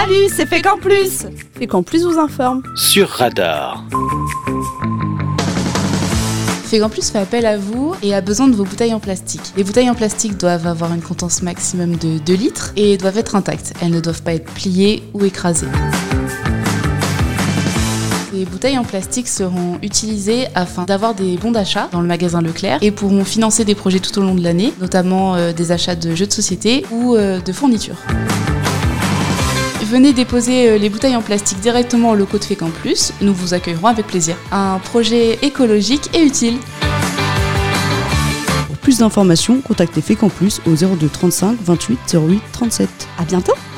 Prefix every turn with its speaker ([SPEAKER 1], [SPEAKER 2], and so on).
[SPEAKER 1] Salut, c'est Fécamp Plus. Fécamp Plus vous informe.
[SPEAKER 2] Sur Radar.
[SPEAKER 3] Fécamp Plus fait appel à vous et a besoin de vos bouteilles en plastique. Les bouteilles en plastique doivent avoir une contenance maximum de 2 litres et doivent être intactes. Elles ne doivent pas être pliées ou écrasées. Les bouteilles en plastique seront utilisées afin d'avoir des bons d'achat dans le magasin Leclerc et pourront financer des projets tout au long de l'année, notamment des achats de jeux de société ou de fournitures. Venez déposer les bouteilles en plastique directement au locaux de Fécamp Plus, nous vous accueillerons avec plaisir. Un projet écologique et utile.
[SPEAKER 4] Pour plus d'informations, contactez Fécamp Plus au 02 35 28 08 37.
[SPEAKER 1] À bientôt.